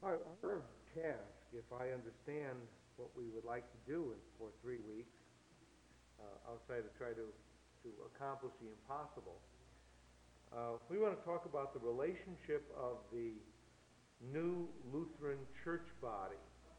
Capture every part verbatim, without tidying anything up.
Our, our task, if I understand what we would like to do in, for three weeks, uh, outside of try to, to accomplish the impossible, uh, we want to talk about the relationship of the new Lutheran church body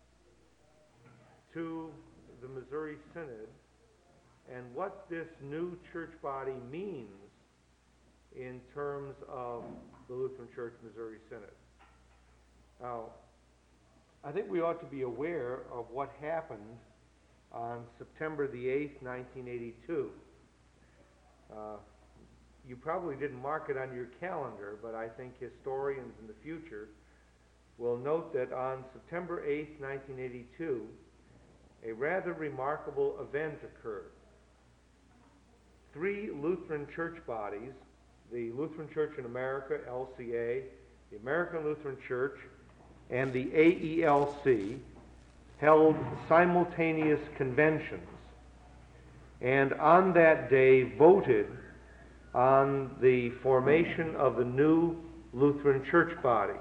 to the Missouri Synod and what this new church body means in terms of the Lutheran Church Missouri Synod. Now, I think we ought to be aware of what happened on September the eighth, nineteen eighty-two. Uh, you probably didn't mark it on your calendar, but I think historians in the future will note that on September eighth, nineteen eighty-two, a rather remarkable event occurred. Three Lutheran church bodies, the Lutheran Church in America, L C A, the American Lutheran Church, and the A E L C, held simultaneous conventions, and on that day voted on the formation of the new Lutheran church body.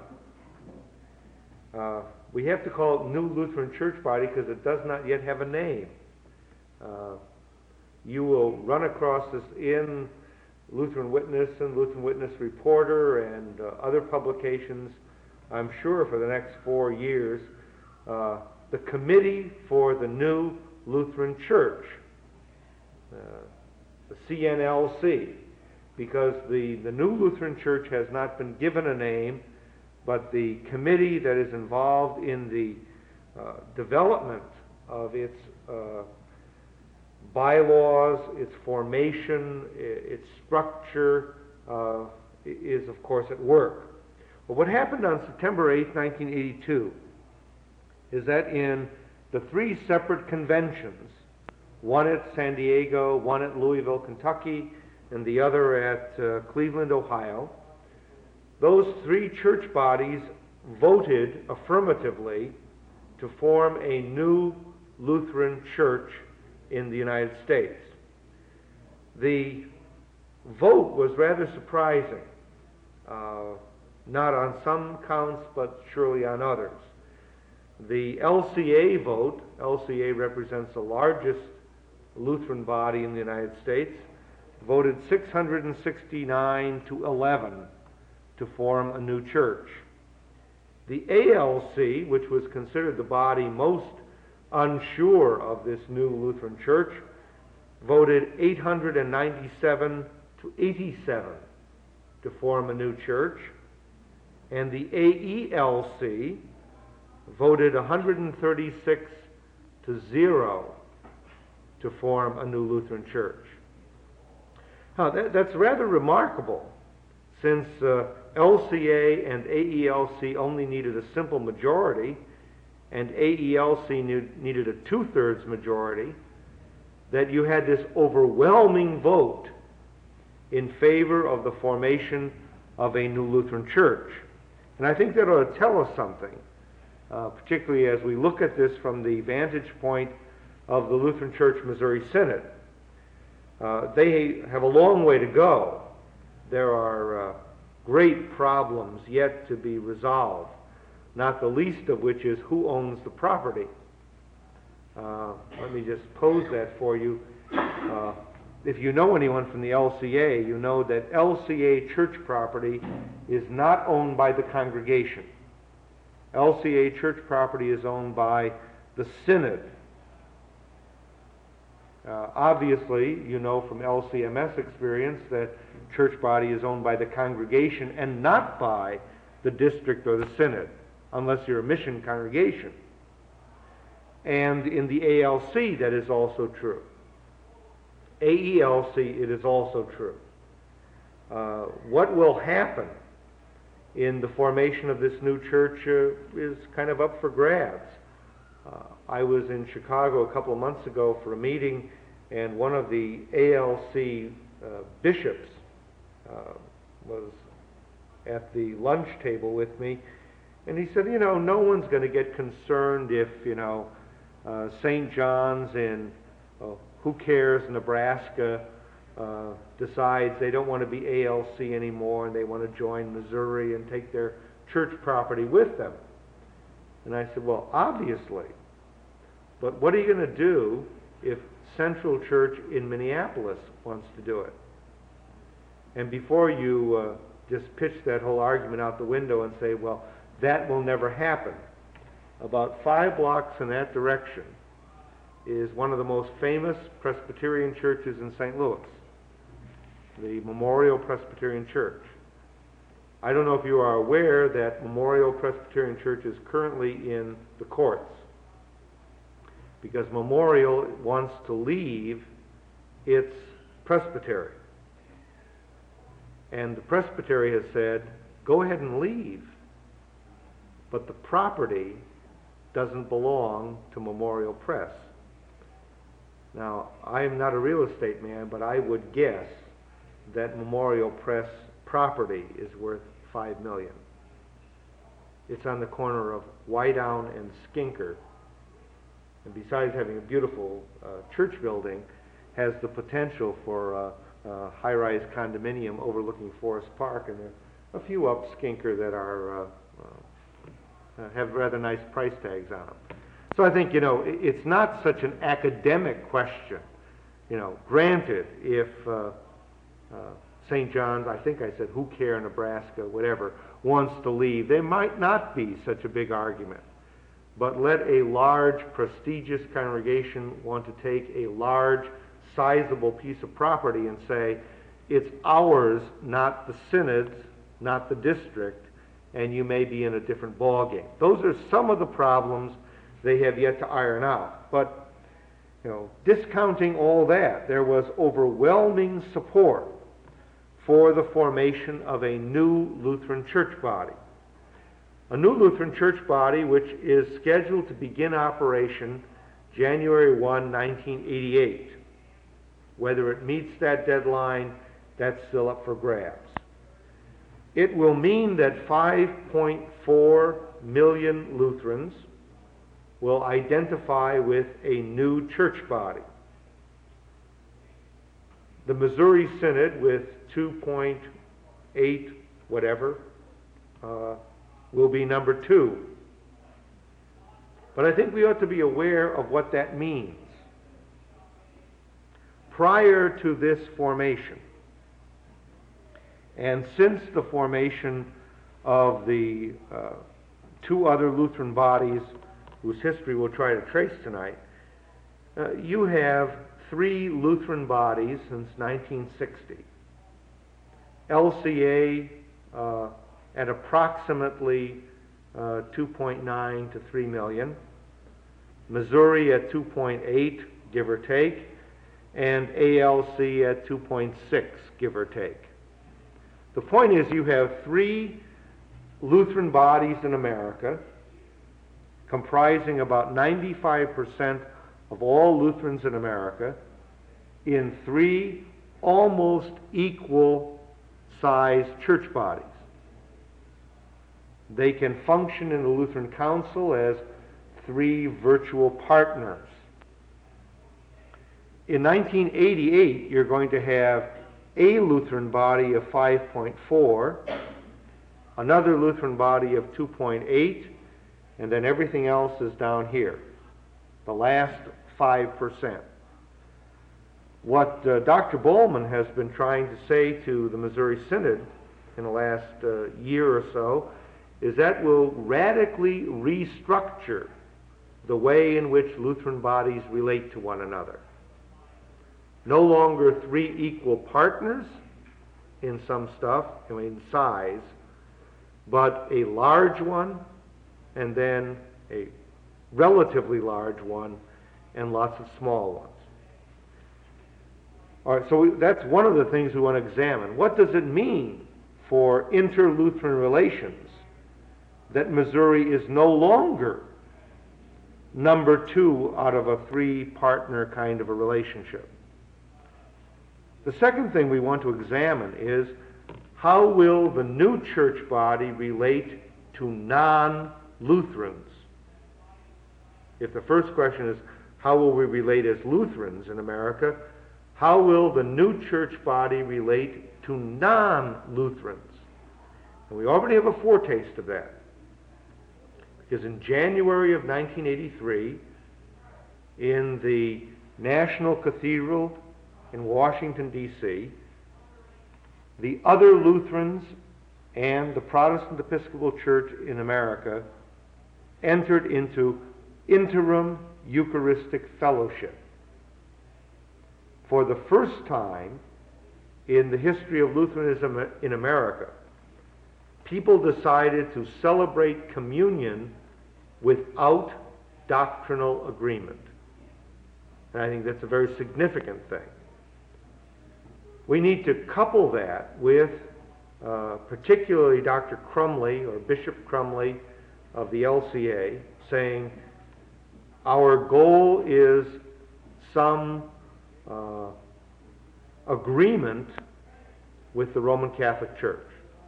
Uh, we have to call it New Lutheran Church Body because it does not yet have a name. Uh, you will run across this in Lutheran Witness and Lutheran Witness Reporter and uh, other publications, I'm sure, for the next four years. Uh, the Committee for the New Lutheran Church, uh, the C N L C, because the, the New Lutheran Church has not been given a name, but the committee that is involved in the uh, development of its uh, bylaws, its formation, its structure, uh, is of course at work. But what happened on September eighth, nineteen eighty-two, is that in the three separate conventions, one at San Diego, one at Louisville, Kentucky, and the other at uh, Cleveland, Ohio, those three church bodies voted affirmatively to form a new Lutheran church in the United States. The vote was rather surprising, uh, not on some counts, but surely on others. The L C A vote, L C A represents the largest Lutheran body in the United States, voted six hundred sixty-nine to eleven to form a new church. The A L C, which was considered the body most unsure of this new Lutheran church, voted eight hundred ninety-seven to eighty-seven to form a new church, and the A E L C voted one hundred thirty-six to zero to form a new Lutheran church. Now, that, that's rather remarkable, since uh, L C A and A E L C only needed a simple majority, and A E L C needed a two-thirds majority, that you had this overwhelming vote in favor of the formation of a new Lutheran church. And I think that ought to tell us something, uh, particularly as we look at this from the vantage point of the Lutheran Church Missouri Synod. Uh, they have a long way to go. There are uh, great problems yet to be resolved, not the least of which is who owns the property. Uh, let me just pose that for you. Uh, if you know anyone from the L C A, you know that L C A church property is not owned by the congregation. L C A church property is owned by the synod. Uh, obviously, you know from L C M S experience that church body is owned by the congregation and not by the district or the synod, unless you're a mission congregation. And in the A L C, that is also true. A E L C, it is also true. Uh, what will happen in the formation of this new church uh, is kind of up for grabs. Uh, I was in Chicago a couple of months ago for a meeting, and one of the A L C uh, bishops uh, was at the lunch table with me, and he said, you know, no one's going to get concerned if, you know, uh, Saint John's in, uh, who cares, Nebraska, uh, decides they don't want to be A L C anymore and they want to join Missouri and take their church property with them. And I said, well, obviously. But what are you going to do if Central Church in Minneapolis wants to do it? And before you uh, just pitch that whole argument out the window and say, well, that will never happen, about five blocks in that direction is one of the most famous Presbyterian churches in Saint Louis, the Memorial Presbyterian Church. I don't know if you are aware that Memorial Presbyterian Church is currently in the courts because Memorial wants to leave its presbytery. And the presbytery has said, go ahead and leave, but the property doesn't belong to Memorial Press. Now, I am not a real estate man, but I would guess that Memorial Press property is worth five million dollars. It's on the corner of Wydown and Skinker, and besides having a beautiful uh, church building, has the potential for uh, uh, high-rise condominium overlooking Forest Park, and there are a few up Skinker that are uh, uh, have rather nice price tags on them. So I think, you know, it's not such an academic question. You know, granted, if uh, uh, Saint John's, I think I said Who Care, Nebraska, whatever, wants to leave, there might not be such a big argument. But let a large, prestigious congregation want to take a large, sizable piece of property and say, it's ours, not the synod's, not the district, and you may be in a different ballgame. Those are some of the problems they have yet to iron out. But, you know, discounting all that, there was overwhelming support for the formation of a new Lutheran church body. A new Lutheran church body which is scheduled to begin operation January first, nineteen eighty-eight. Whether it meets that deadline, that's still up for grabs. It will mean that five point four million Lutherans will identify with a new church body. The Missouri Synod, with two point eight whatever, uh, will be number two. But I think we ought to be aware of what that means. Prior to this formation, and since the formation of the uh, two other Lutheran bodies whose history we'll try to trace tonight, uh, you have three Lutheran bodies since nineteen sixty. L C A uh, at approximately uh, two point nine to three million, Missouri at two point eight, give or take, and A L C at two point six, give or take. The point is, you have three Lutheran bodies in America comprising about ninety-five percent of all Lutherans in America in three almost equal sized church bodies. They can function in the Lutheran Council as three virtual partners. In nineteen eighty-eight, you're going to have a Lutheran body of five point four, another Lutheran body of two point eight, and then everything else is down here, the last five percent. What uh, Doctor Bowman has been trying to say to the Missouri Synod in the last uh, year or so is that will radically restructure the way in which Lutheran bodies relate to one another. No longer three equal partners in some stuff, I mean size, but a large one, and then a relatively large one, and lots of small ones. All right, so we, that's one of the things we want to examine. What does it mean for inter-Lutheran relations that Missouri is no longer number two out of a three-partner kind of a relationship? The second thing we want to examine is how will the new church body relate to non-Lutherans? If the first question is, how will we relate as Lutherans in America? How will the new church body relate to non-Lutherans? And we already have a foretaste of that. is in January of nineteen eighty-three, in the National Cathedral in Washington, D C, the other Lutherans and the Protestant Episcopal Church in America entered into interim Eucharistic fellowship. For the first time in the history of Lutheranism in America, people decided to celebrate communion without doctrinal agreement. And I think that's a very significant thing. We need to couple that with uh, particularly Doctor Crumley, or Bishop Crumley of the L C A, saying our goal is some uh, agreement with the Roman Catholic Church.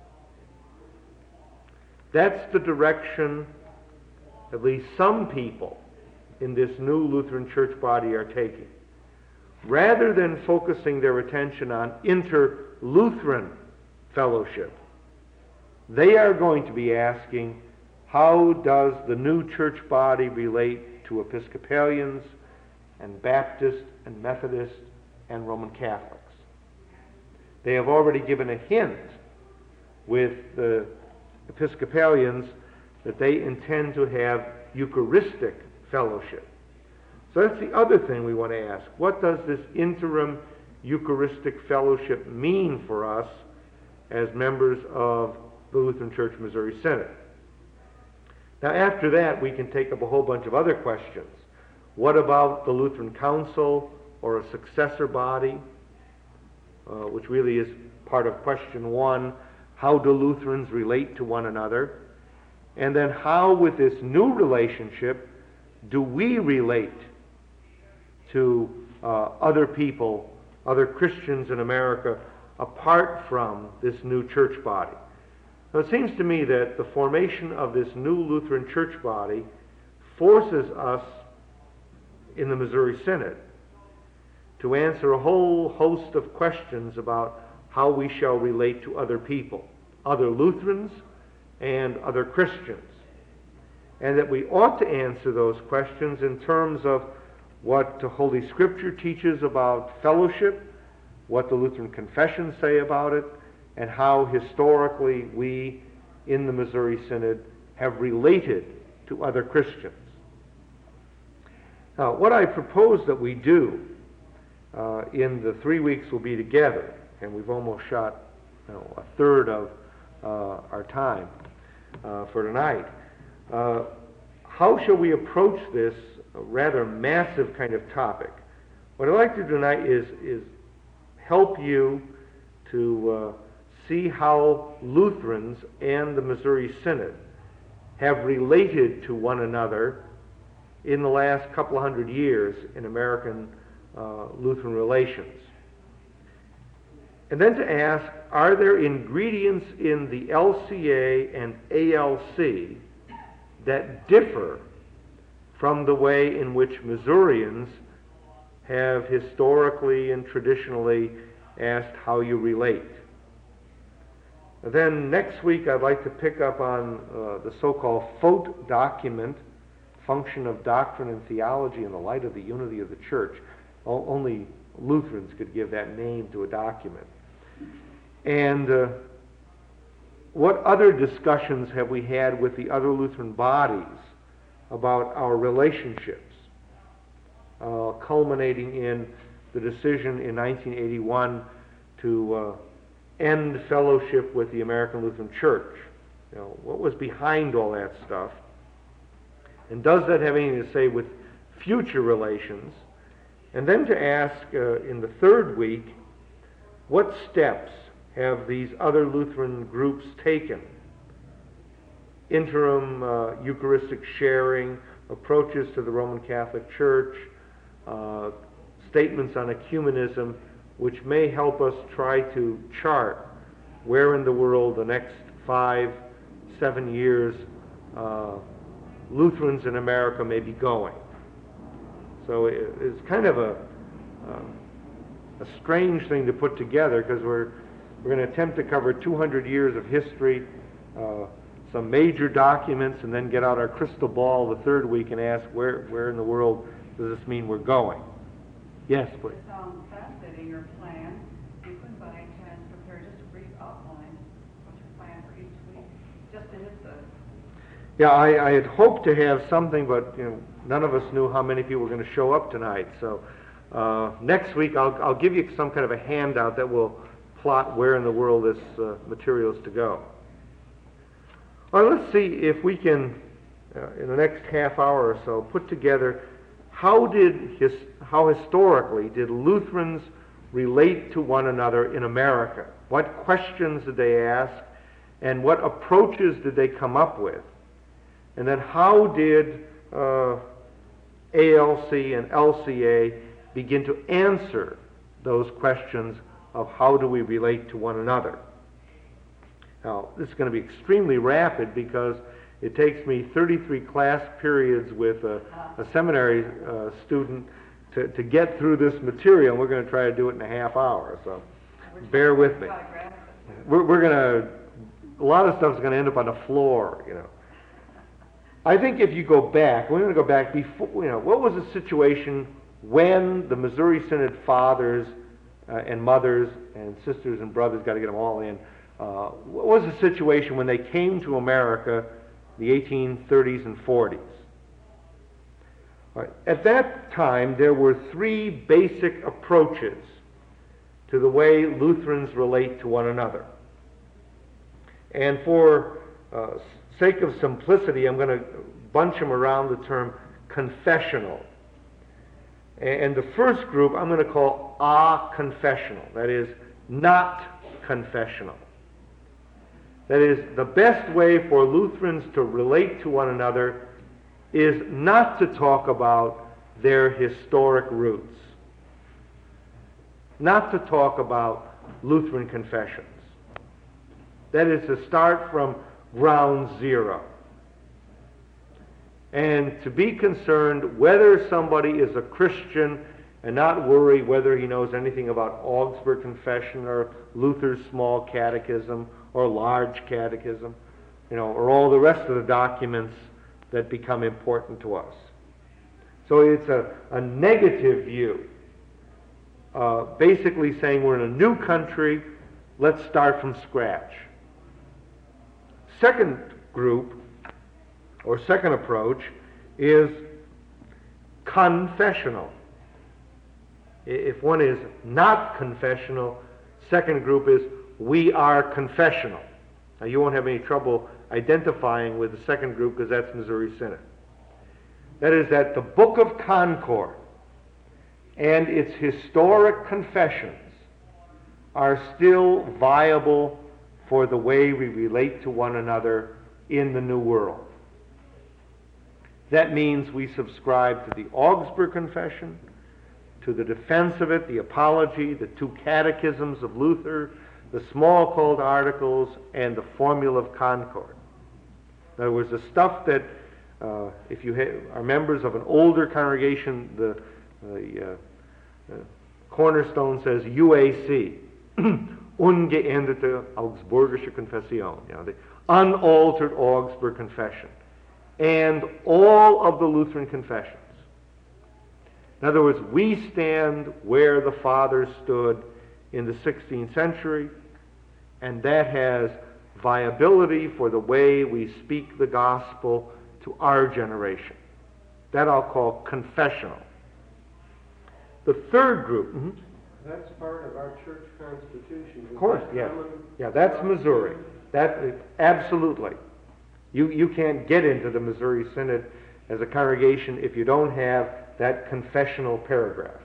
That's the direction at least some people in this new Lutheran church body are taking. Rather than focusing their attention on inter-Lutheran fellowship, they are going to be asking, how does the new church body relate to Episcopalians and Baptists and Methodists and Roman Catholics? They have already given a hint with the Episcopalians that they intend to have Eucharistic fellowship. So that's the other thing we want to ask. What does this interim Eucharistic fellowship mean for us as members of the Lutheran Church Missouri Synod? Now, after that, we can take up a whole bunch of other questions. What about the Lutheran Council or a successor body, uh, which really is part of question one? How do Lutherans relate to one another? And then how, with this new relationship, do we relate to uh, other people, other Christians in America, apart from this new church body? So it seems to me that the formation of this new Lutheran church body forces us in the Missouri Synod to answer a whole host of questions about how we shall relate to other people, other Lutherans and other Christians. And that we ought to answer those questions in terms of what the Holy Scripture teaches about fellowship, what the Lutheran confessions say about it, and how historically we in the Missouri Synod have related to other Christians. Now, what I propose that we do uh, in the three weeks we'll be together, and we've almost shot you know, a third of uh, our time uh, for tonight, uh, how shall we approach this rather massive kind of topic? What I'd like to do tonight is, is help you to uh, see how Lutherans and the Missouri Synod have related to one another in the last couple of hundred years in American uh, Lutheran relations. And then to ask, are there ingredients in the L C A and A L C that differ from the way in which Missourians have historically and traditionally asked how you relate? Then next week I'd like to pick up on uh, the so-called F O T document, Function of Doctrine and Theology in the Light of the Unity of the Church. O- only Lutherans could give that name to a document. And uh, what other discussions have we had with the other Lutheran bodies about our relationships, uh, culminating in the decision in nineteen eighty-one to uh, end fellowship with the American Lutheran Church? You know, what was behind all that stuff? And does that have anything to say with future relations? And then to ask uh, in the third week, what steps have these other Lutheran groups taken? Interim uh, Eucharistic sharing, approaches to the Roman Catholic Church, uh, statements on ecumenism, which may help us try to chart where in the world the next five, seven years uh, Lutherans in America may be going. So it, it's kind of a, uh, a strange thing to put together, because we're, we're going to attempt to cover two hundred years of history, uh, some major documents and then get out our crystal ball the third week and ask where, where in the world does this mean we're going? Yes, please. It sounds fascinating, your plan. You couldn't by any chance prepare just a brief outline of your plan for each week, just to hit the... Yeah, I, I had hoped to have something, but you know, none of us knew how many people were going to show up tonight. So uh, next week I'll, I'll give you some kind of a handout that will plot where in the world this uh, material is to go. All right, let's see if we can, uh, in the next half hour or so, put together how did his, how historically did Lutherans relate to one another in America? What questions did they ask, and what approaches did they come up with? And then how did uh, A L C and L C A begin to answer those questions of how do we relate to one another? Now, this is going to be extremely rapid because it takes me thirty-three class periods with a, a seminary uh, student to, to get through this material, and we're going to try to do it in a half hour, so bear with me. We're, we're going to, a lot of stuff is going to end up on the floor, you know. I think if you go back, we're going to go back before, you know, what was the situation when the Missouri Synod fathers uh, and mothers and sisters and brothers, got to get them all in, uh, what was the situation when they came to America, the eighteen thirties and forties? All right. At that time, there were three basic approaches to the way Lutherans relate to one another. And for uh, sake of simplicity, I'm going to bunch them around the term confessional. And the first group I'm going to call a-confessional, that is, not confessional. That is, the best way for Lutherans to relate to one another is not to talk about their historic roots, not to talk about Lutheran confessions. That is to start from ground zero, and to be concerned whether somebody is a Christian and not worry whether he knows anything about Augsburg Confession or Luther's Small Catechism or Large Catechism, you know, or all the rest of the documents that become important to us. So it's a, a negative view, uh, basically saying we're in a new country, let's start from scratch. Second group, or second approach, is confessional. If one is not confessional, second group is we are confessional. Now you won't have any trouble identifying with the second group because that's Missouri Synod. That is that the Book of Concord and its historic confessions are still viable for the way we relate to one another in the New World. That means we subscribe to the Augsburg Confession, to the defense of it, the Apology, the two catechisms of Luther, the Smalcald Articles, and the Formula of Concord. In other words, the stuff that, uh, if you ha- are members of an older congregation, the, the uh, uh, cornerstone says U A C, Ungeänderte Augsburgische Konfession, you know, the unaltered Augsburg Confession, and all of the Lutheran confessions. In other words, we stand where the Fathers stood in the sixteenth century, and that has viability for the way we speak the gospel to our generation. That I'll call confessional. The third group... Mm-hmm. That's part of our church constitution. Of course, yeah. Yeah, that's Missouri. That is, absolutely. You, you can't get into the Missouri Synod as a congregation if you don't have that confessional paragraph.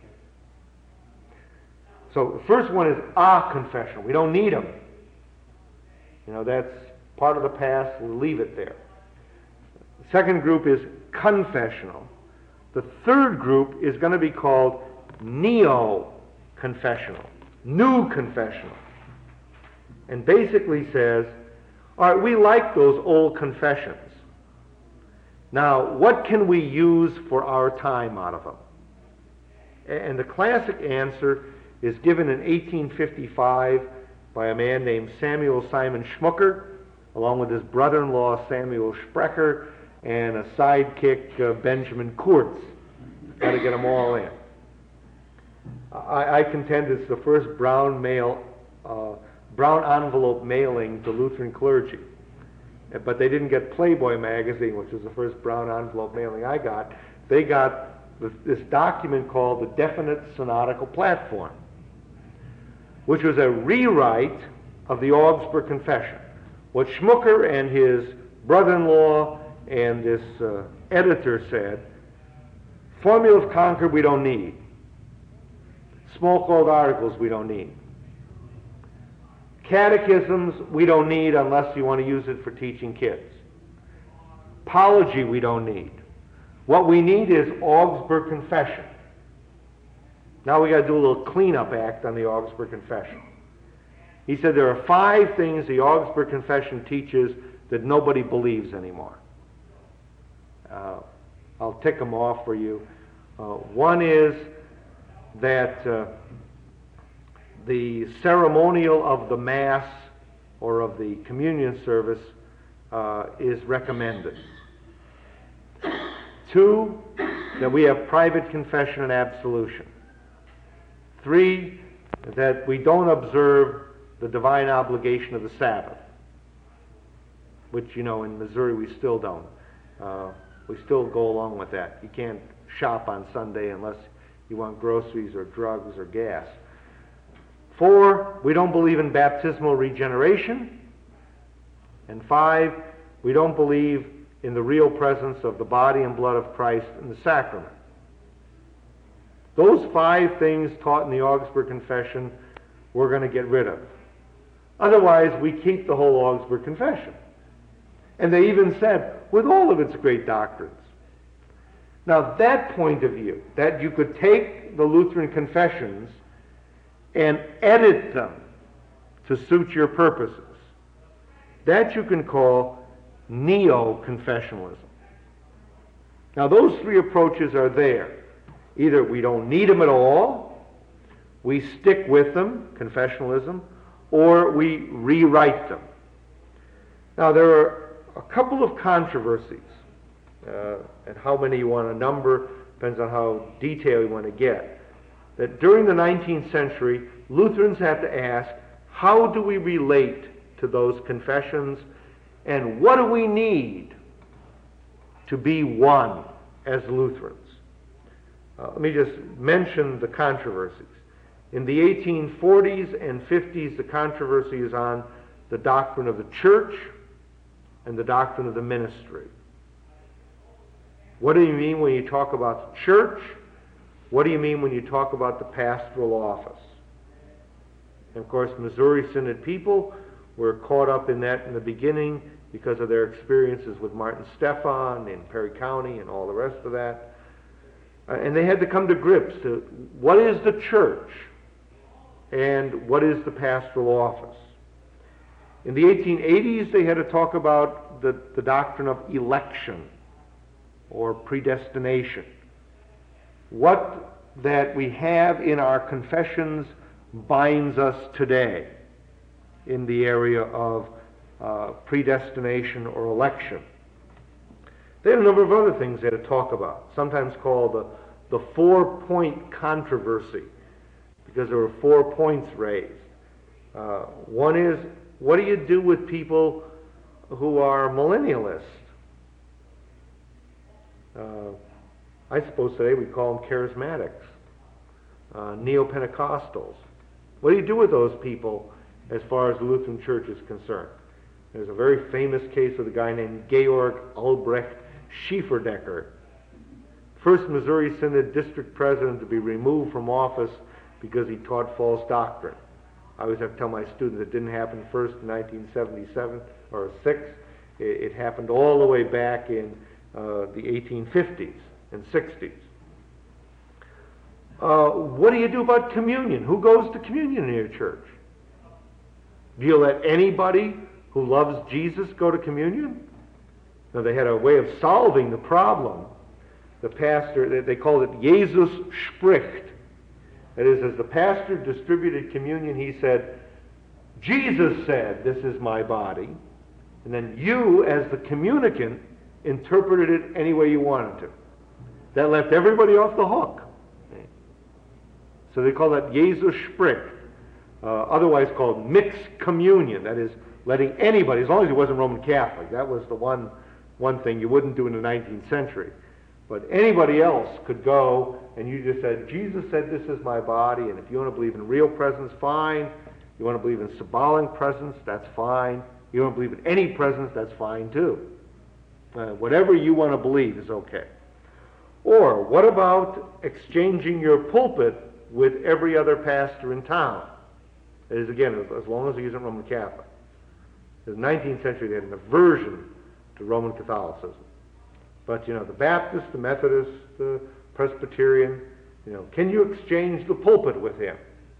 So the first one is a confessional. We don't need them. You know, that's part of the past. We'll leave it there. The second group is confessional. The third group is going to be called neo-confessional, new confessional, and basically says, all right, we like those old confessions. Now, what can we use for our time out of them? And the classic answer is given in eighteen fifty-five by a man named Samuel Simon Schmucker, along with his brother-in-law Samuel Sprecher and a sidekick, uh, Benjamin Kurtz. Got to get them all in. I, I contend it's the first brown mail, uh, brown envelope mailing to Lutheran clergy. But they didn't get Playboy magazine, which was the first brown envelope mailing I got. They got this, this document called the Definite Synodical Platform, which was a rewrite of the Augsburg Confession. What Schmucker and his brother-in-law and this uh, editor said, Formula of Concord we don't need. Smoke-old articles we don't need. Catechisms we don't need unless you want to use it for teaching kids. Apology we don't need. What we need is Augsburg Confession. Now we got to do a little cleanup act on the Augsburg Confession. He said there are five things the Augsburg Confession teaches that nobody believes anymore. Uh, I'll tick them off for you. Uh, one is that uh, the ceremonial of the Mass or of the communion service uh, is recommended. Two, that we have private confession and absolution. Three, that we don't observe the divine obligation of the Sabbath, which, you know, in Missouri we still don't. Uh, we still go along with that. You can't shop on Sunday unless you want groceries or drugs or gas. Four, we don't believe in baptismal regeneration. And five, we don't believe in the real presence of the body and blood of Christ in the sacrament. Those five things taught in the Augsburg Confession we're going to get rid of. Otherwise, we keep the whole Augsburg Confession. And they even said, with all of its great doctrines. Now, that point of view, that you could take the Lutheran confessions and edit them to suit your purposes, that you can call neo-confessionalism. Now, those three approaches are there. Either we don't need them at all, we stick with them, confessionalism, or we rewrite them. Now, there are a couple of controversies, uh, and how many you want to number depends on how detailed you want to get, that during the nineteenth century, Lutherans have to ask, how do we relate to those confessions, and what do we need to be one as Lutherans? Uh, let me just mention the controversies. In the eighteen forties and fifties, the controversy is on the doctrine of the church and the doctrine of the ministry. What do you mean when you talk about the church? What do you mean when you talk about the pastoral office? And of course, Missouri Synod people were caught up in that in the beginning because of their experiences with Martin Stephan in Perry County and all the rest of that. Uh, and they had to come to grips to what is the church and what is the pastoral office. In the eighteen eighties, they had to talk about the, the doctrine of election or predestination. What that we have in our confessions binds us today in the area of uh, predestination or election. They had a number of other things they had to talk about, sometimes called the, the four-point controversy, because there were four points raised. Uh, one is, what do you do with people who are millennialists? Uh, I suppose today we call them charismatics, uh, neo-Pentecostals. What do you do with those people as far as the Lutheran Church is concerned? There's a very famous case of a guy named Georg Albrecht Schieferdecker, first Missouri Synod district president to be removed from office because he taught false doctrine. I always have to tell my students it didn't happen first in nineteen seventy-seven or six. It, it happened all the way back in uh, the eighteen fifties and sixties. Uh, what do you do about communion? Who goes to communion in your church? Do you let anybody who loves Jesus go to communion? Now, they had a way of solving the problem. The pastor, they called it Jesus spricht. That is, as the pastor distributed communion, he said, Jesus said, this is my body. And then you, as the communicant, interpreted it any way you wanted to. That left everybody off the hook. So they call that Jesus Sprich, uh, otherwise called mixed communion. That is, letting anybody, as long as he wasn't Roman Catholic, that was the one, one thing you wouldn't do in the nineteenth century. But anybody else could go, and you just said, Jesus said this is my body, and if you want to believe in real presence, fine. You want to believe in symbolic presence, that's fine. You don't believe in any presence, that's fine too. Uh, whatever you want to believe is okay. Or what about exchanging your pulpit with every other pastor in town? That is, again, as, as long as he isn't Roman Catholic. In the nineteenth century, they had an aversion to Roman Catholicism. But, you know, the Baptist, the Methodist, the Presbyterian, you know, can you exchange the pulpit with him?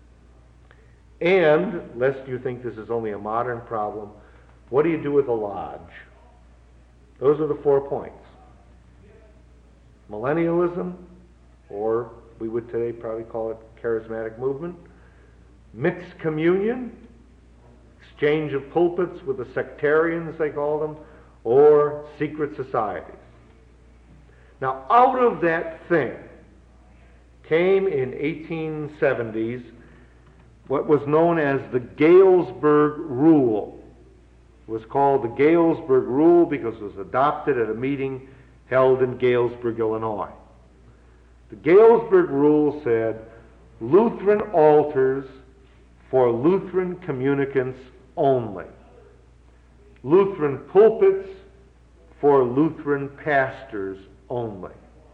And, lest you think this is only a modern problem, what do you do with a lodge? Those are the four points. Millennialism, or we would today probably call it charismatic movement, mixed communion, exchange of pulpits with the sectarians, they call them, or secret societies. Now, out of that thing came in eighteen seventies what was known as the Galesburg Rule. It was called the Galesburg Rule because it was adopted at a meeting held in Galesburg, Illinois. The Galesburg Rule said, Lutheran altars for Lutheran communicants only. Lutheran pulpits for Lutheran pastors only.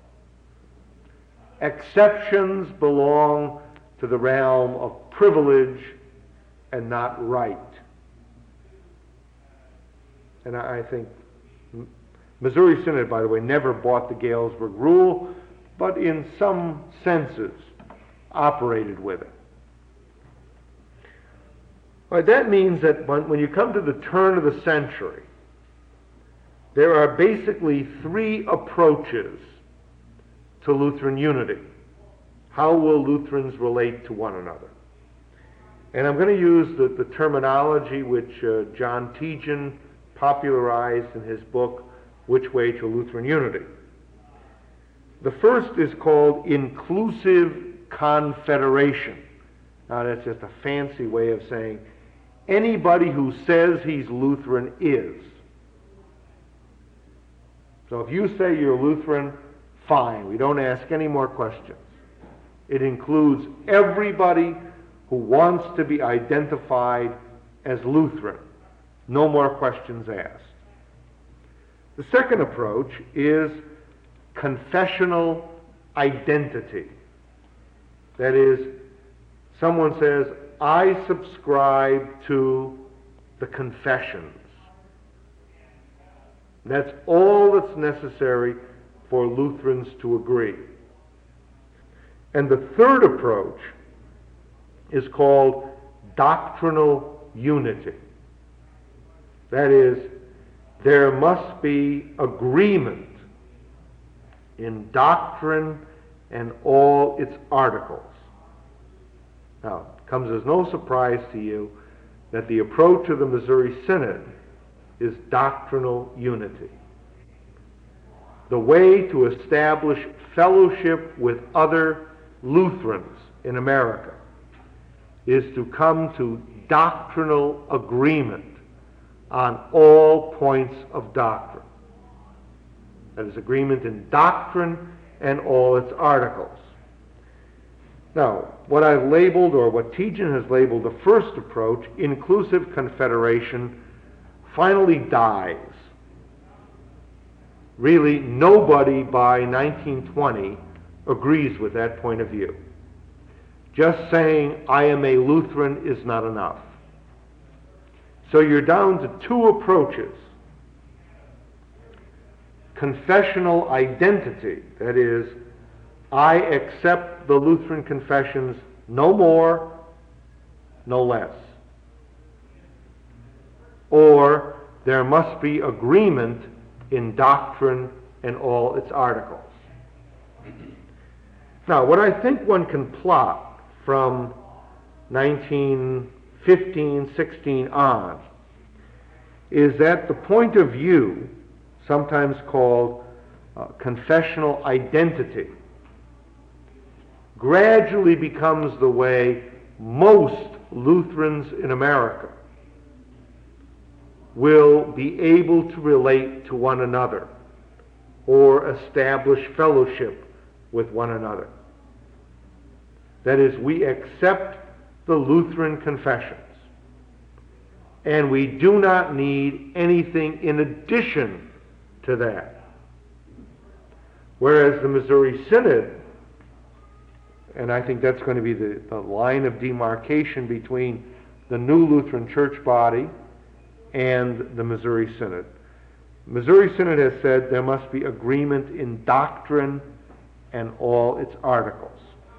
Exceptions belong to the realm of privilege and not right. And I I think Missouri Synod, by the way, never bought the Galesburg Rule, but in some senses operated with it. All right, that means that when, when you come to the turn of the century, there are basically three approaches to Lutheran unity. How will Lutherans relate to one another? And I'm going to use the, the terminology which uh, John Tejan popularized in his book, Which Way to Lutheran Unity. The first is called inclusive confederation. Now that's just a fancy way of saying anybody who says he's Lutheran is. So if you say you're Lutheran, fine, we don't ask any more questions. It includes everybody who wants to be identified as Lutheran. No more questions asked. The second approach is confessional identity. That is, someone says, I subscribe to the confessions. That's all that's necessary for Lutherans to agree. And the third approach is called doctrinal unity. That is, there must be agreement in doctrine and all its articles. Now, it comes as no surprise to you that the approach of the Missouri Synod is doctrinal unity. The way to establish fellowship with other Lutherans in America is to come to doctrinal agreement on all points of doctrine. That is, agreement in doctrine and all its articles. Now, what I've labeled, or what Tejan has labeled the first approach, inclusive confederation, finally dies. Really, nobody by nineteen twenty agrees with that point of view. Just saying, I am a Lutheran is not enough. So you're down to two approaches. Confessional identity, that is, I accept the Lutheran confessions, no more, no less. Or there must be agreement in doctrine and all its articles. Now, what I think one can plot from nineteen fifteen, sixteen on is that the point of view, sometimes called uh, confessional identity, gradually becomes the way most Lutherans in America will be able to relate to one another or establish fellowship with one another. That is, we accept the Lutheran confessions, and we do not need anything in addition to that. Whereas the Missouri Synod, and I think that's going to be the, the line of demarcation between the new Lutheran church body and the Missouri Synod. Missouri Synod has said there must be agreement in doctrine and all its articles.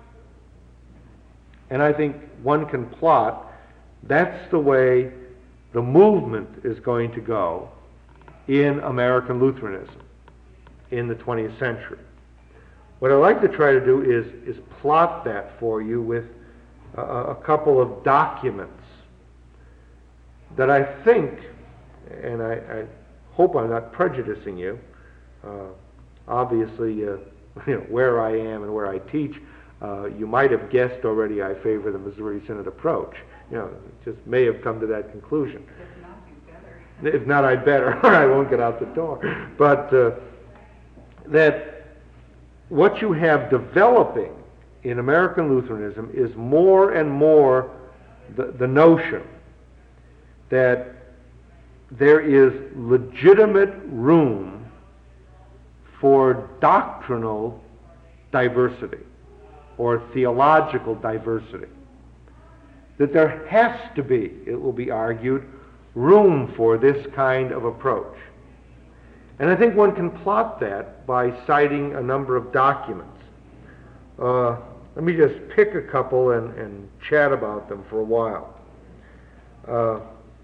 And I think one can plot that's the way the movement is going to go in American Lutheranism in the twentieth century. What I'd like to try to do is, is plot that for you with a, a couple of documents that I think, and I, I hope I'm not prejudicing you, uh, obviously uh, you know, where I am and where I teach, uh, you might have guessed already I favor the Missouri Synod approach. You know, just may have come to that conclusion. If not, you better. If not, I'd better, or I won't get out the door. But uh, that what you have developing in American Lutheranism is more and more the, the notion that there is legitimate room for doctrinal diversity or theological diversity. That there has to be, it will be argued, room for this kind of approach. And I think one can plot that by citing a number of documents. Uh, let me just pick a couple and, and chat about them for a while. Uh,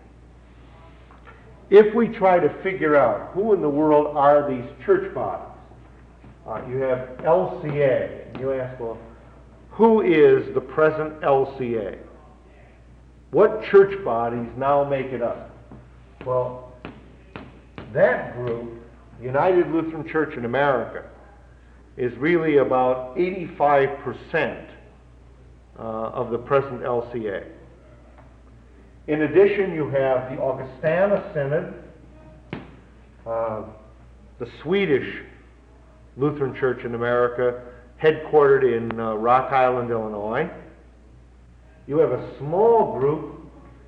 if we try to figure out who in the world are these church bodies, uh, you have L C A, and you ask, well, who is the present L C A? What church bodies now make it up? Well, that group, United Lutheran Church in America, is really about eighty-five percent uh, of the present L C A. In addition, you have the Augustana Synod, uh, the Swedish Lutheran Church in America, headquartered in uh, Rock Island, Illinois. You have a small group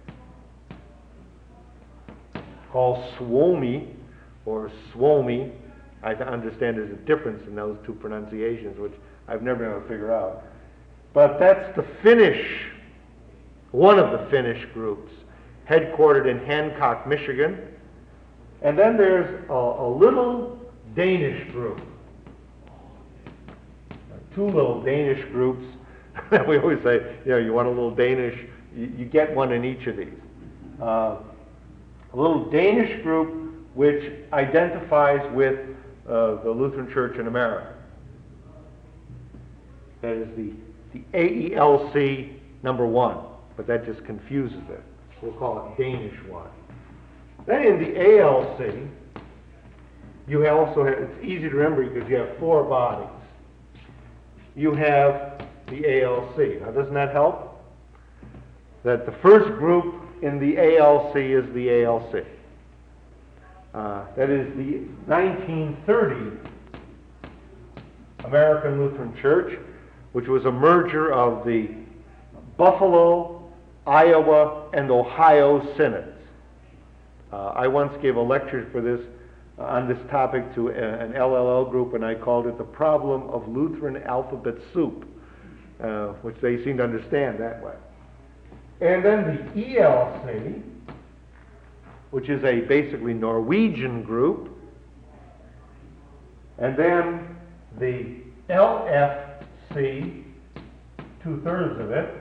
called Suomi, or Suomi. I understand there's a difference in those two pronunciations, which I've never been able to figure out. But that's the Finnish, one of the Finnish groups, headquartered in Hancock, Michigan. And then there's a, a little Danish group. Two little Danish groups. We always say, you know, you want a little Danish, you, you get one in each of these. Uh, a little Danish group which identifies with uh, the Lutheran Church in America. That is the, the A E L C number one, but that just confuses it. We'll call it Danish one. Then in the A L C, you also have, it's easy to remember because you have four bodies. You have the A L C. Now, doesn't that help? That the first group in the A L C is the A L C. Uh, that is the nineteen thirty American Lutheran Church, which was a merger of the Buffalo, Iowa, and Ohio synods. Uh, I once gave a lecture for this uh, on this topic to a, an L L O group, and I called it the problem of Lutheran alphabet soup, uh, which they seem to understand that way. And then the E L C, which is a basically Norwegian group, and then the L F C, two-thirds of it,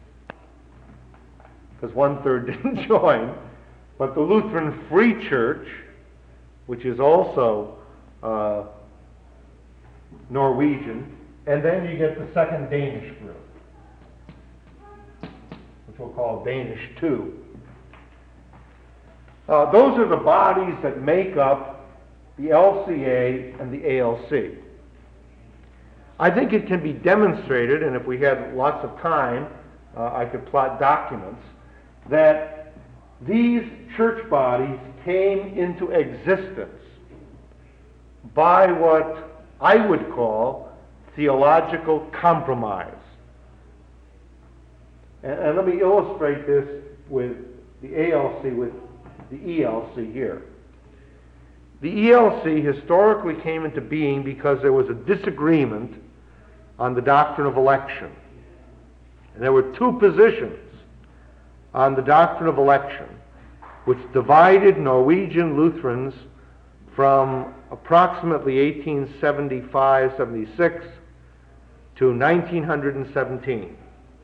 because one-third didn't join, but the Lutheran Free Church, which is also uh, Norwegian, and then you get the second Danish group, which we'll call Danish two. Uh, those are the bodies that make up the L C A and the A L C. I think it can be demonstrated, and if we had lots of time, uh, I could plot documents, that these church bodies came into existence by what I would call theological compromise. And, and let me illustrate this with the A L C, with the E L C here. The E L C historically came into being because there was a disagreement on the doctrine of election. And there were two positions on the doctrine of election which divided Norwegian Lutherans from approximately eighteen seventy-five seventy-six to nineteen seventeen.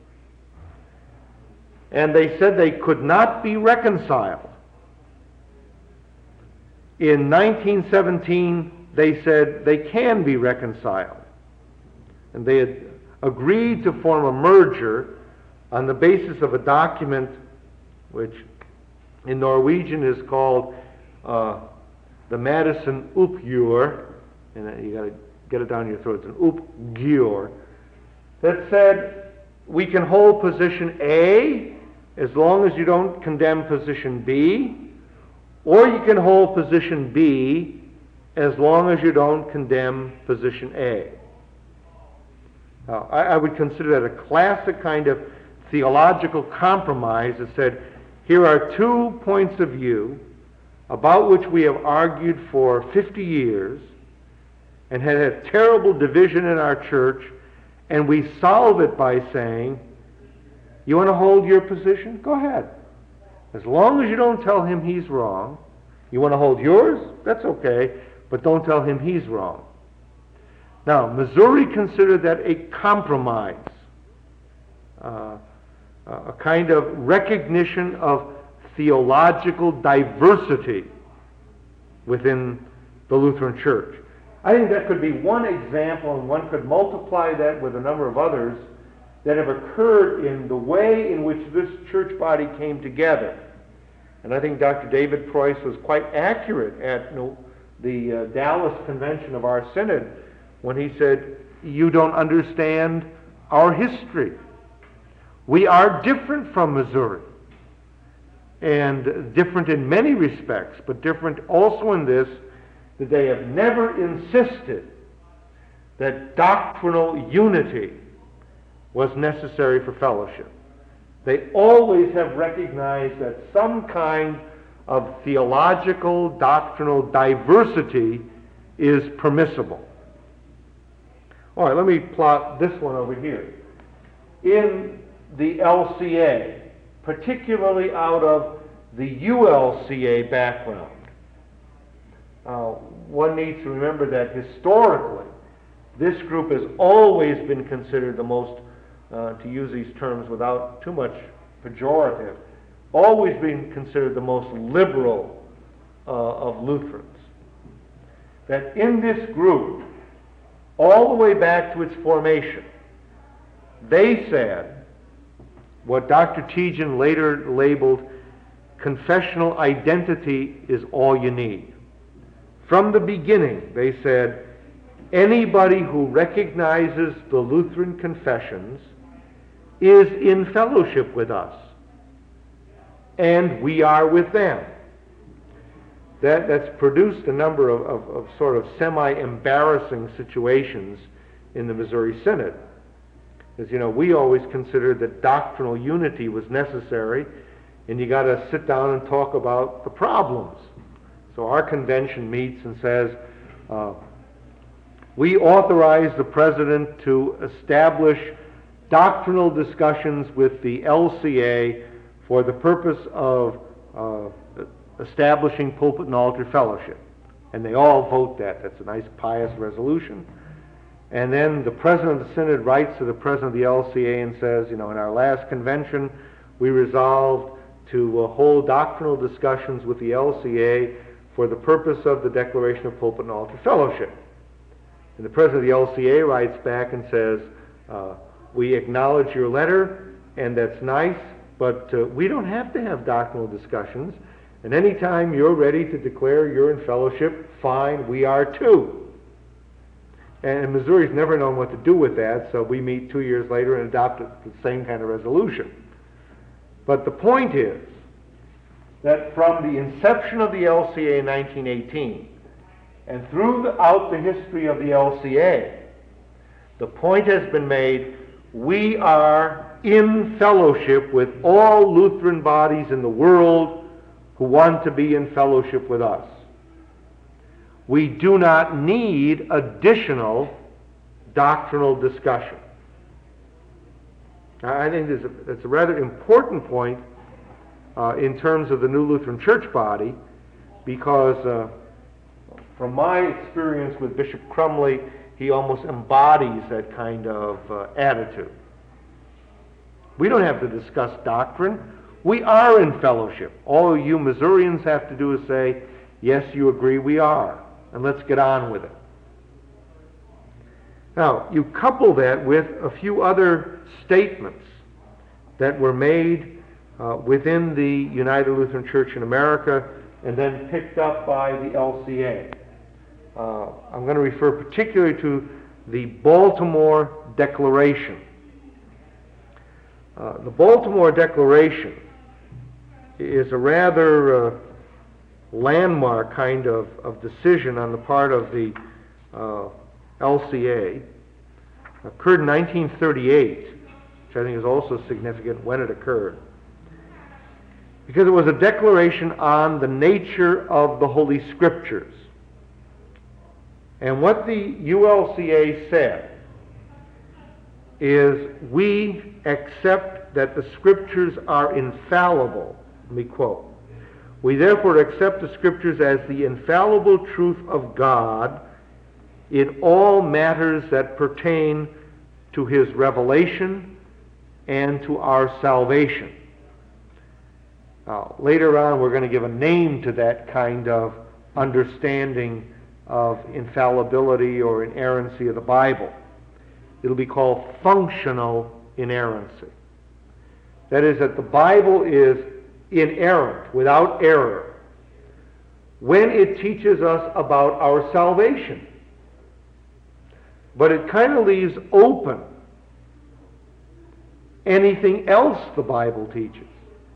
And they said they could not be reconciled. In nineteen seventeen, they said they can be reconciled. And they had agreed to form a merger on the basis of a document which in Norwegian is called uh, the Madison Uppgjør, and you got to get it down your throat, it's an Uppgjør, that said we can hold position A as long as you don't condemn position B, or you can hold position B as long as you don't condemn position A. Now, I, I would consider that a classic kind of theological compromise that said, here are two points of view about which we have argued for fifty years and had a terrible division in our church, and we solve it by saying, you want to hold your position? Go ahead. As long as you don't tell him he's wrong. You want to hold yours? That's okay, but don't tell him he's wrong. Now, Missouri considered that a compromise, uh, a kind of recognition of theological diversity within the Lutheran Church. I think that could be one example, and one could multiply that with a number of others that have occurred in the way in which this church body came together. And I think Doctor David Preuss was quite accurate at you know, the uh, Dallas Convention of our Synod when he said, you don't understand our history. We are different from Missouri, and different in many respects, but different also in this, that they have never insisted that doctrinal unity was necessary for fellowship. They always have recognized that some kind of theological, doctrinal diversity is permissible. All right, let me plot this one over here. In the L C A, particularly out of the U L C A background, uh, one needs to remember that historically, this group has always been considered the most, uh, to use these terms without too much pejorative, always been considered the most liberal uh, of Lutherans. That in this group, all the way back to its formation, they said what Doctor Tietjen later labeled confessional identity is all you need. From the beginning, they said, anybody who recognizes the Lutheran confessions is in fellowship with us, and we are with them. That, that's produced a number of, of, of sort of semi-embarrassing situations in the Missouri Synod. As you know, we always considered that doctrinal unity was necessary, and you got to sit down and talk about the problems. So our convention meets and says, uh, we authorize the president to establish doctrinal discussions with the L C A for the purpose of uh, establishing pulpit and altar fellowship. And they all vote that. That's a nice pious resolution. And then the president of the synod writes to the president of the L C A and says, you know, in our last convention, we resolved to uh, hold doctrinal discussions with the L C A for the purpose of the declaration of pulpit and altar fellowship. And the president of the L C A writes back and says, uh, we acknowledge your letter, and that's nice, but uh, we don't have to have doctrinal discussions And anytime you're ready to declare you're in fellowship, fine, we are too. And Missouri's never known what to do with that, so we meet two years later and adopt the same kind of resolution. But the point is that from the inception of the L C A in nineteen eighteen, and throughout the history of the L C A, the point has been made, we are in fellowship with all Lutheran bodies in the world who want to be in fellowship with us. We do not need additional doctrinal discussion. I think it's a, it's a rather important point uh, in terms of the New Lutheran Church body, because uh, from my experience with Bishop Crumley, he almost embodies that kind of uh, attitude. We don't have to discuss doctrine. We are in fellowship. All you Missourians have to do is say, yes, you agree, we are, and let's get on with it. Now, you couple that with a few other statements that were made uh, within the United Lutheran Church in America and then picked up by the L C A. Uh, I'm going to refer particularly to the Baltimore Declaration. Uh, the Baltimore Declaration is a rather uh, landmark kind of, of decision on the part of the uh, L C A. It occurred in nineteen thirty-eight, which I think is also significant when it occurred, because it was a declaration on the nature of the Holy Scriptures. And what the U L C A said is, we accept that the Scriptures are infallible. Let me quote. We therefore accept the Scriptures as the infallible truth of God in all matters that pertain to His revelation and to our salvation. Now, later on, we're going to give a name to that kind of understanding of infallibility or inerrancy of the Bible. It'll be called functional inerrancy. That is, that the Bible is inerrant, without error, when it teaches us about our salvation. But it kind of leaves open anything else the Bible teaches.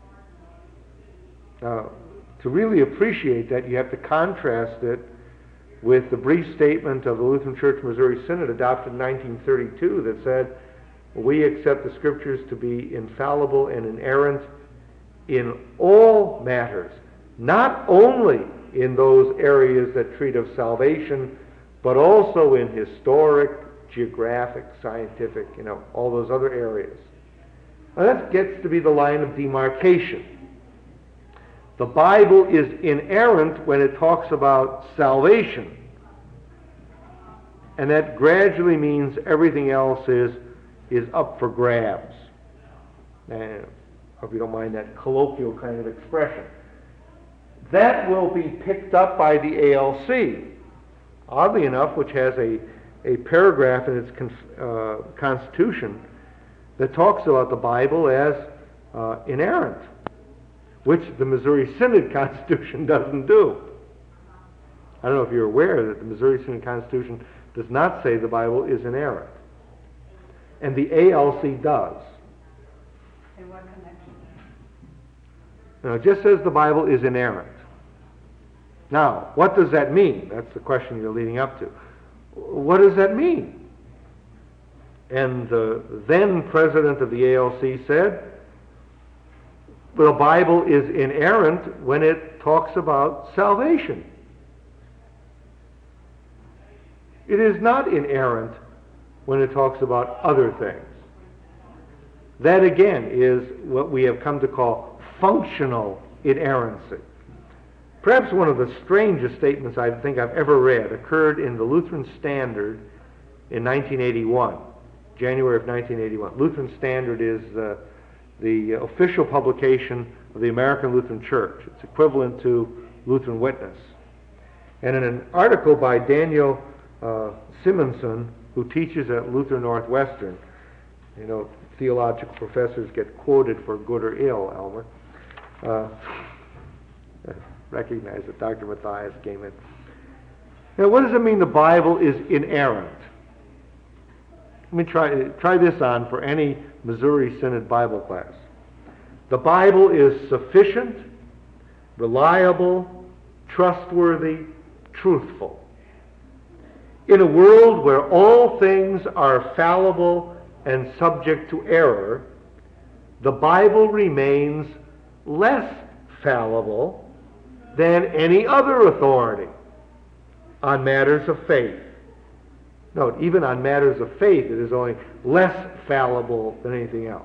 Now, to really appreciate that, you have to contrast it with the brief statement of the Lutheran Church Missouri Synod adopted in nineteen thirty-two that said, we accept the Scriptures to be infallible and inerrant in all matters, not only in those areas that treat of salvation, but also in historic, geographic, scientific, you know, all those other areas. Now that gets to be the line of demarcation. The Bible is inerrant when it talks about salvation, and that gradually means everything else is, is up for grabs. And I hope you don't mind that colloquial kind of expression. That will be picked up by the A L C, oddly enough, which has a, a paragraph in its con, uh, constitution that talks about the Bible as uh, inerrant, which the Missouri Synod Constitution doesn't do. I don't know if you're aware that the Missouri Synod Constitution does not say the Bible is inerrant. And the A L C does. In what connection? Now, it just says the Bible is inerrant. Now, what does that mean? That's the question you're leading up to. What does that mean? And the then president of the A L C said, the Bible is inerrant when it talks about salvation. It is not inerrant when it talks about other things. That again is what we have come to call functional inerrancy. Perhaps one of the strangest statements I think I've ever read occurred in the Lutheran Standard in nineteen eighty-one, January of nineteen eighty-one. Lutheran Standard is uh, the official publication of the American Lutheran Church. It's equivalent to Lutheran Witness. And in an article by Daniel uh, Simonson, who teaches at Lutheran Northwestern, you know, theological professors get quoted for good or ill, Elmer. Uh, Recognize that Doctor Matthias came in. Now, what does it mean the Bible is inerrant? Let me try, try this on for any Missouri Synod Bible class. The Bible is sufficient, reliable, trustworthy, truthful. In a world where all things are fallible and subject to error, the Bible remains less fallible than any other authority on matters of faith. Note, even on matters of faith, it is only less fallible than anything else.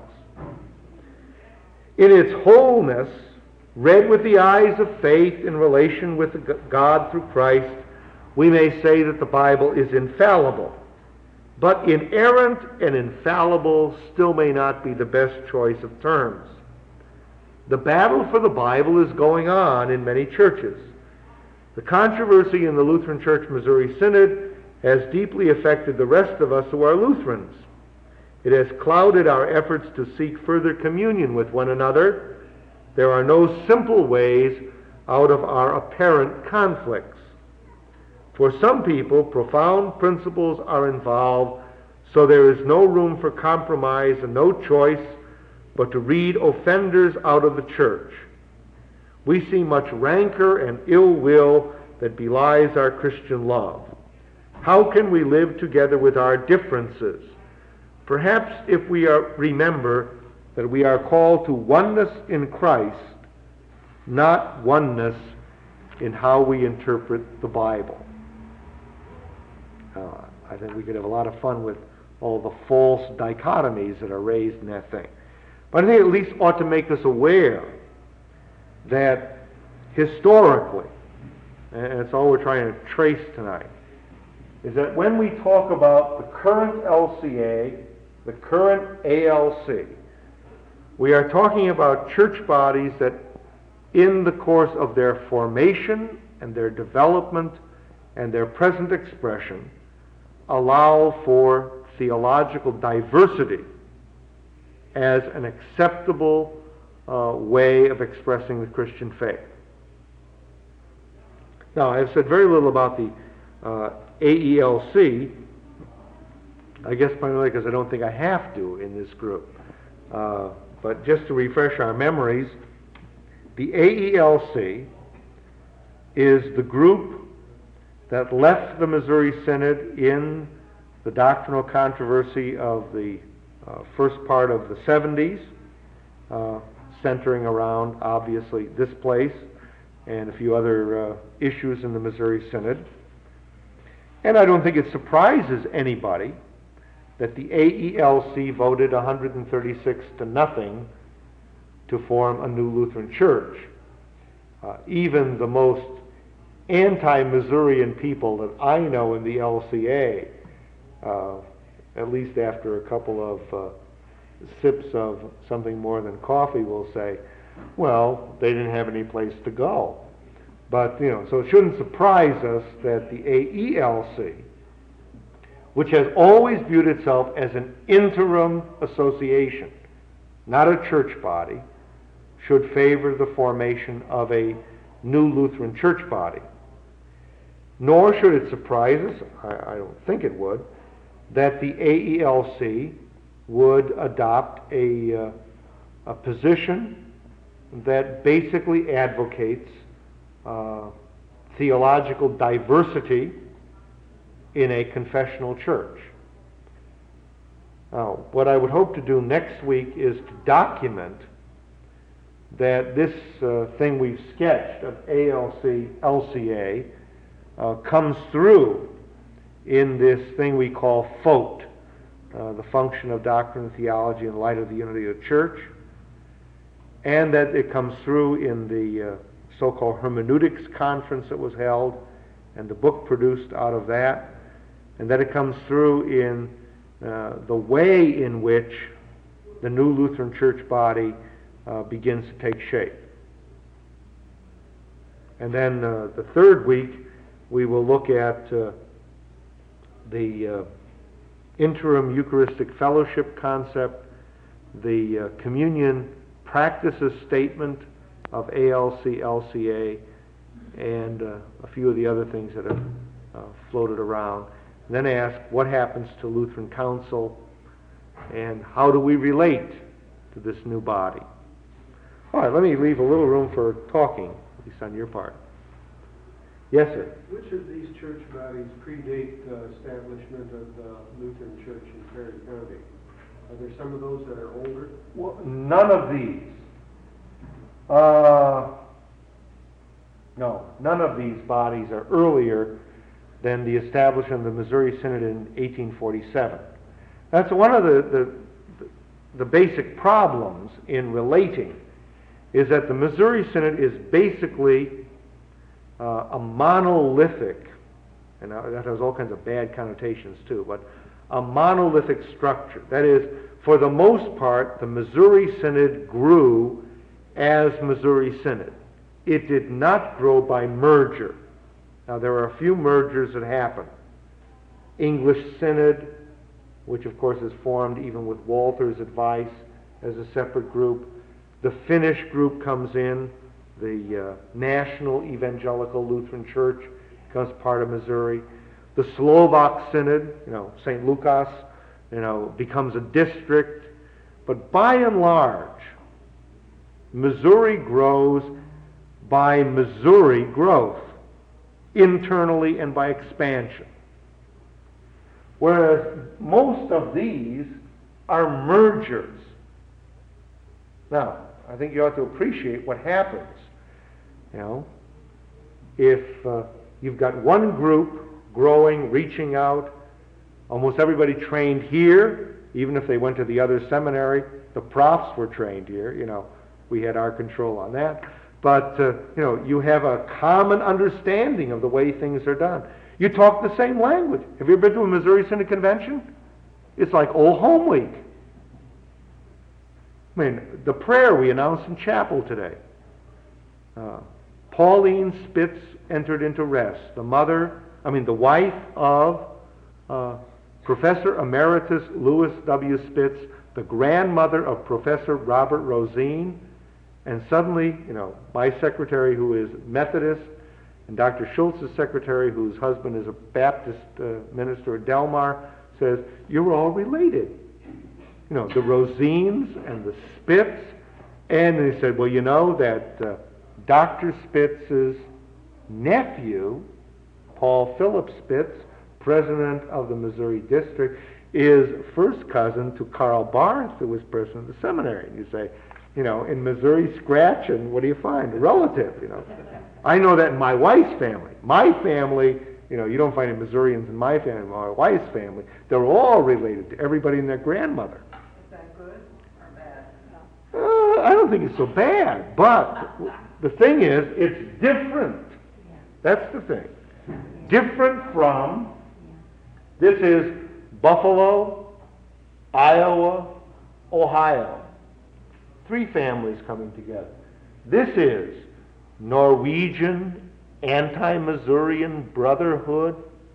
In its wholeness, read with the eyes of faith in relation with God through Christ, we may say that the Bible is infallible. But inerrant and infallible still may not be the best choice of terms. The battle for the Bible is going on in many churches. The controversy in the Lutheran Church Missouri Synod has deeply affected the rest of us who are Lutherans. It has clouded our efforts to seek further communion with one another. There are no simple ways out of our apparent conflicts. For some people, profound principles are involved, so there is no room for compromise and no choice but to read offenders out of the church. We see much rancor and ill will that belies our Christian love. How can we live together with our differences? Perhaps if we are, remember that we are called to oneness in Christ, not oneness in how we interpret the Bible. Uh, I think we could have a lot of fun with all the false dichotomies that are raised in that thing. But I think at least ought to make us aware that historically, and it's all we're trying to trace tonight, is that when we talk about the current L C A, the current A L C, we are talking about church bodies that in the course of their formation and their development and their present expression allow for theological diversity as an acceptable uh, way of expressing the Christian faith. Now, I've said very little about the uh, A E L C, I guess primarily because I don't think I have to in this group. Uh, but just to refresh our memories, the A E L C is the group that left the Missouri Synod in the doctrinal controversy of the uh, first part of the seventies, uh, centering around, obviously, this place and a few other uh, issues in the Missouri Synod. And I don't think it surprises anybody that the A E L C voted one hundred thirty-six to nothing to form a new Lutheran church. Uh, even the most anti-Missourian people that I know in the L C A, uh, at least after a couple of uh, sips of something more than coffee, will say, well, they didn't have any place to go. But, you know, so it shouldn't surprise us that the A E L C, which has always viewed itself as an interim association, not a church body, should favor the formation of a new Lutheran church body. Nor should it surprise us, I, I don't think it would, that the A E L C would adopt a, uh, a position that basically advocates uh, theological diversity in a confessional church. Now, what I would hope to do next week is to document that this uh, thing we've sketched of A L C, L C A, uh, comes through in this thing we call F O T, uh, the function of doctrine and theology in light of the unity of the church, and that it comes through in the uh, so-called hermeneutics conference that was held and the book produced out of that, and that it comes through in uh, the way in which the new Lutheran church body uh, begins to take shape. And then uh, the third week, we will look at uh, the uh, interim Eucharistic fellowship concept, the uh, communion practices statement of A L C, L C A, and uh, a few of the other things that have uh, floated around. And then ask, what happens to Lutheran Council, and how do we relate to this new body? All right, let me leave a little room for talking, at least on your part. Yes, sir. Which of these church bodies predate the establishment of the Lutheran Church in Perry County? Are there some of those that are older? Well, none of these. Uh, no, none of these bodies are earlier than the establishment of the Missouri Synod in eighteen forty-seven. That's one of the, the, the basic problems in relating, is that the Missouri Synod is basically uh, a monolithic, and that has all kinds of bad connotations too, but a monolithic structure. That is, for the most part, the Missouri Synod grew as Missouri Synod. It did not grow by merger. Now, there are a few mergers that happened. English Synod, which of course is formed even with Walther's advice as a separate group. The Finnish group comes in. The uh, National Evangelical Lutheran Church becomes part of Missouri. The Slovak Synod, you know, Saint Lukas, you know, becomes a district. But by and large, Missouri grows by Missouri growth, internally and by expansion. Whereas most of these are mergers. Now, I think you ought to appreciate what happens. You know, if uh, you've got one group growing, reaching out, almost everybody trained here, even if they went to the other seminary, the profs were trained here, you know, we had our control on that. But, uh, you know, you have a common understanding of the way things are done. You talk the same language. Have you ever been to a Missouri Synod convention? It's like old home week. I mean, the prayer we announced in chapel today. Uh, Pauline Spitz entered into rest. The mother, I mean, the wife of uh, Professor Emeritus Louis W. Spitz, the grandmother of Professor Robert Rosine, and suddenly, you know, my secretary, who is Methodist, and Doctor Schultz's secretary, whose husband is a Baptist uh, minister at Delmar, says, you're all related. You know, the Rosines and the Spitz. And they said, well, you know that uh, Doctor Spitz's nephew, Paul Philip Spitz, president of the Missouri District, is first cousin to Karl Barth, who was president of the seminary. And you say, you know, in Missouri scratch, and what do you find? A relative, you know. I know that in my wife's family. My family, you know, you don't find any Missourians in my family, my wife's family. They're all related to everybody and their grandmother. Is that good or bad? Uh, I don't think it's so bad, but the thing is, it's different. That's the thing. Different from, this is Buffalo, Iowa, Ohio. Three families coming together. This is Norwegian, Anti-Missourian Brotherhood,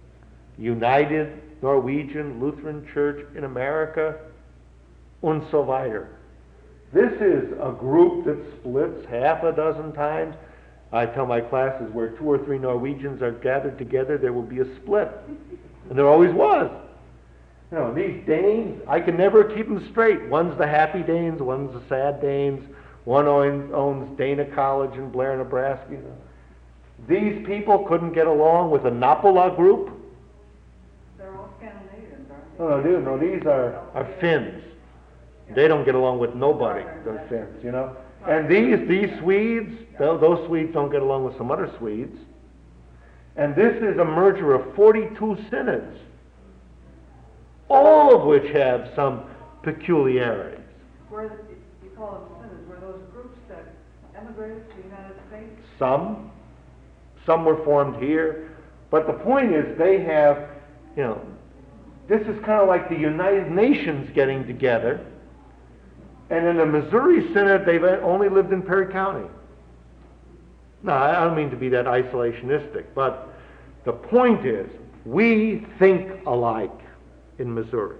United Norwegian Lutheran Church in America, und so weiter. This is a group that splits half a dozen times. I tell my classes, where two or three Norwegians are gathered together, there will be a split. And there always was. You know, these Danes, I can never keep them straight. One's the happy Danes, one's the sad Danes. One owns, owns Dana College in Blair, Nebraska. You know. These people couldn't get along with the Napola group. They're all Scandinavians, aren't they? No, no, dude, no, these are, are Finns. They don't get along with nobody, those Finns, you know. And these, these Swedes, those, those Swedes don't get along with some other Swedes. And this is a merger of forty-two synods, all of which have some peculiarities. Were, the- you call them synods, were those groups that emigrated to the United States? Some, some were formed here, but the point is they have, you know, this is kind of like the United Nations getting together, and in the Missouri Synod they've only lived in Perry County. Now, I don't mean to be that isolationistic, but the point is, we think alike in Missouri.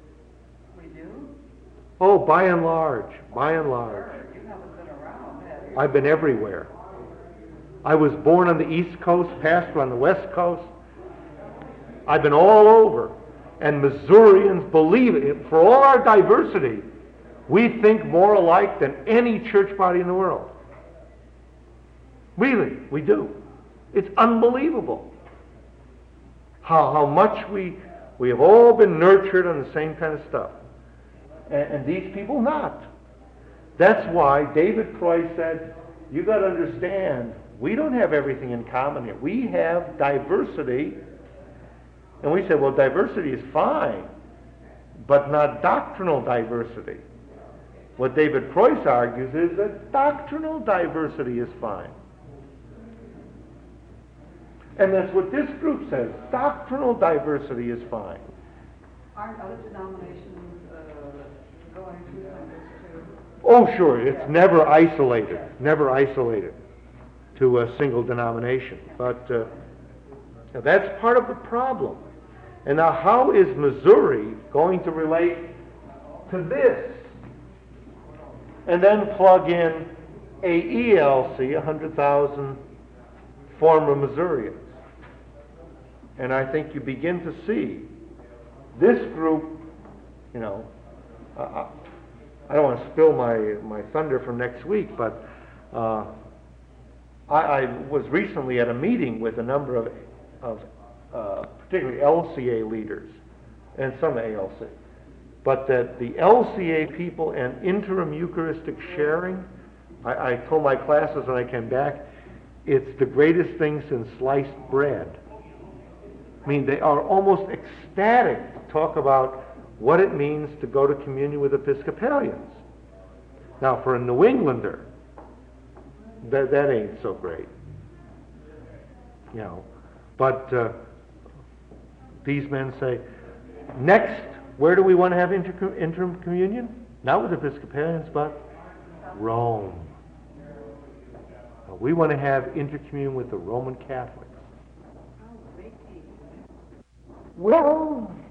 We do? Oh, by and large, by and large. Sure, you haven't been around, have I've been everywhere. I was born on the East Coast, pastor on the West Coast. I've been all over. And Missourians believe it. For all our diversity, we think more alike than any church body in the world. Really, we do. It's unbelievable how, how much we, we have all been nurtured on the same kind of stuff. And, and these people not. That's why David Croy said, you got to understand, we don't have everything in common here. We have diversity. And we say, well, diversity is fine, but not doctrinal diversity. What David Preuss argues is that doctrinal diversity is fine. And that's what this group says. Doctrinal diversity is fine. Aren't other denominations uh, going through some of this too? Oh, sure. It's never isolated. Never isolated to a single denomination. But uh, that's part of the problem. And now how is Missouri going to relate to this? And then plug in a E L C, one hundred thousand former Missourians. And I think you begin to see this group, you know, uh, I don't want to spill my, my thunder from next week, but uh, I, I was recently at a meeting with a number of, of uh, particularly L C A leaders and some A L C. But that the L C A people and interim Eucharistic sharing, I, I told my classes when I came back, it's the greatest thing since sliced bread. I mean, they are almost ecstatic to talk about what it means to go to communion with Episcopalians. Now, for a New Englander, that, that ain't so great. You know, but uh, these men say, next, where do we want to have inter- interim communion? Not with Episcopalians, but Rome. We want to have intercommunion with the Roman Catholics. Well,